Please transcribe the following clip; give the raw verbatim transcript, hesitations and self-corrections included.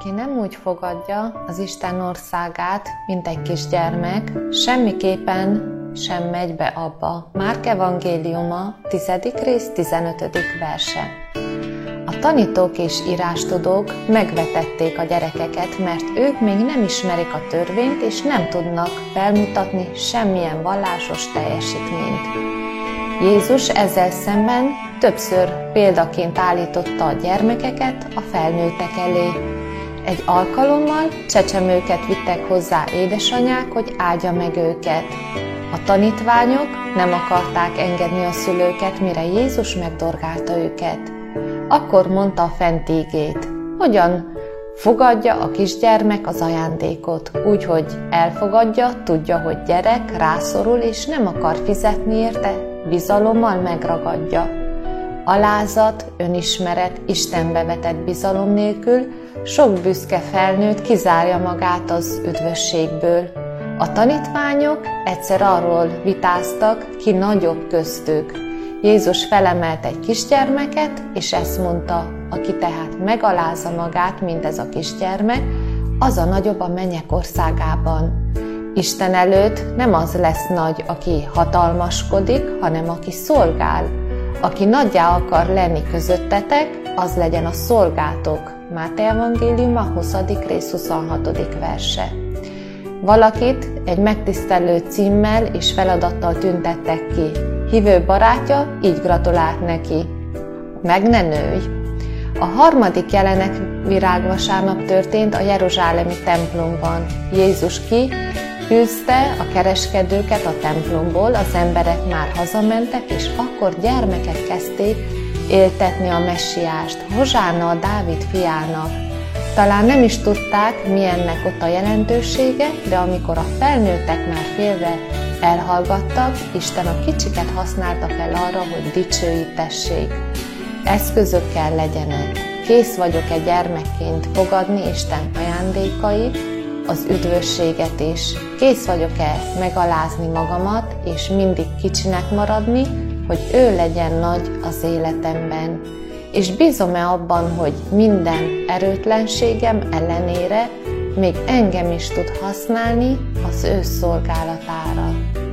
Aki nem úgy fogadja az Isten országát, mint egy kisgyermek, semmiképpen sem megy be abba. Márk evangéliuma, tizedik rész, tizenötödik verse. A tanítók és írástudók megvetették a gyerekeket, mert ők még nem ismerik a törvényt, és nem tudnak felmutatni semmilyen vallásos teljesítményt. Jézus ezzel szemben többször példaként állította a gyermekeket a felnőttek elé. Egy alkalommal csecsemőket vittek hozzá édesanyák, hogy áldja meg őket. A tanítványok nem akarták engedni a szülőket, mire Jézus megdorgálta őket. Akkor mondta a fent ígét: hogyan fogadja a kisgyermek az ajándékot, úgyhogy elfogadja, tudja, hogy gyerek, rászorul és nem akar fizetni érte, bizalommal megragadja. Alázat, önismeret, Istenbe vetett bizalom nélkül sok büszke felnőtt kizárja magát az üdvösségből. A tanítványok egyszer arról vitáztak, ki nagyobb köztük. Jézus felemelt egy kisgyermeket, és ezt mondta: aki tehát megalázza magát, mint ez a kisgyermek, az a nagyobb a mennyek országában. Isten előtt nem az lesz nagy, aki hatalmaskodik, hanem aki szolgál. Aki nagyjá akar lenni közöttetek, az legyen a szolgátok. Máté evangéliuma, huszadik rész, huszonhatodik verse. Valakit egy megtisztelő címmel és feladattal tüntettek ki. Hívő barátja így gratulált neki: meg ne nőj! A harmadik jelenet virágvasárnap történt a jeruzsálemi templomban. Jézus ki űzte a kereskedőket a templomból, az emberek már hazamentek, és akkor gyermekek kezdték éltetni a messiást, hozsánna a Dávid fiának. Talán nem is tudták, mi ennek ott a jelentősége, de amikor a felnőttek már félve elhallgattak, Isten a kicsiket használta fel arra, hogy dicsőítessék. Eszközökkel legyenek. Kész vagyok-e gyermekként fogadni Isten ajándékait, az üdvösséget is? Kész vagyok-e megalázni magamat, és mindig kicsinek maradni, hogy ő legyen nagy az életemben? És bízom-e abban, hogy minden erőtlenségem ellenére még engem is tud használni az ő szolgálatára?